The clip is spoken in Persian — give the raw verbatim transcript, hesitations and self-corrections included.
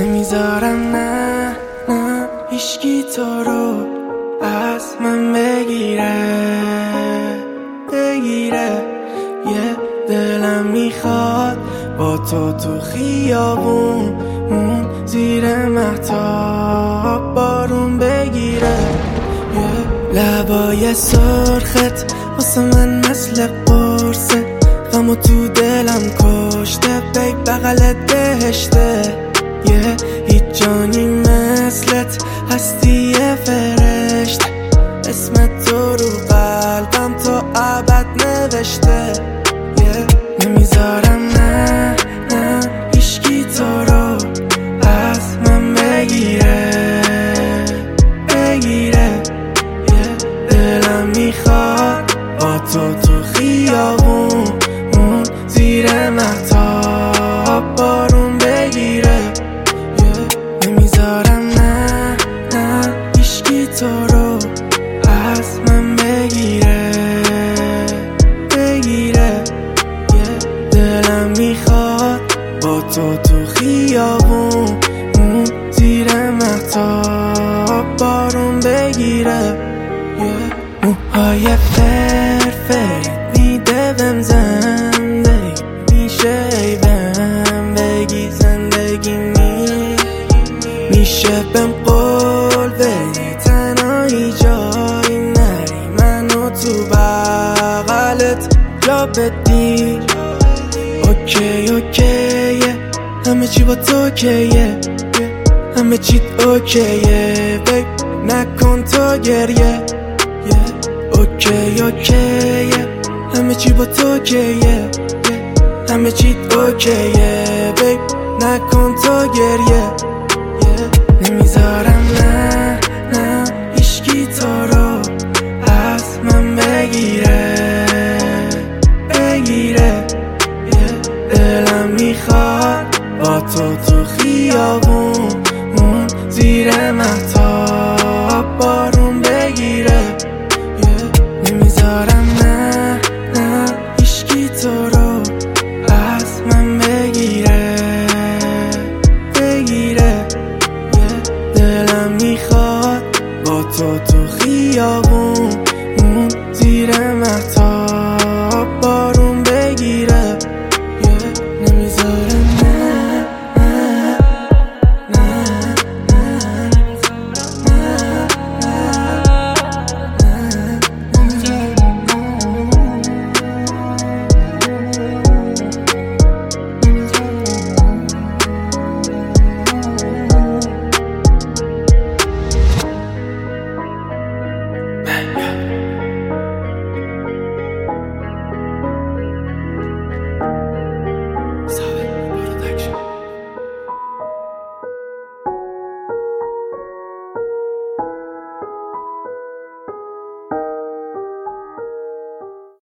نمیذارم نه نه هیچکی تو رو از من بگیره بگیره یه دلم میخواد با تو تو خیابون اون زیر مهتاب بارون بگیره یه لبای سرخت واسه من مثل قرصه غمو تو دلم کشته بی بغلت بهشته یه هیچ جانی مثلت هستی فرشته اسمت تو رو قلبم تا ابد نوشته yeah. نمیذارم نه نه هیچکی تو رو از من بگیره بگیره yeah. دلم میخواد با تو تو خیابون اون زیر مهتاب بارون بگیره yeah. نمیذارم نه نه هیچکی تو رو از من بگیره بگیره yeah. دلم میخواد با تو تو خیابون اون زیر مهتاب بارون بگیره yeah. موهای فرفری میده بهم زندگی میشه ای بهم بگی زندگی می میشه بهم قول بدی تنهایی جایی نری منو تو بغلت جا بدی اوکی اوکیه همه چی با تو اوکیه همه چیت اوکیه بیب نکن تو گریه اوکی اوکیه همه چی با تو اوکیه همه چیت اوکیه بیب نکن تو گریه نمیذارم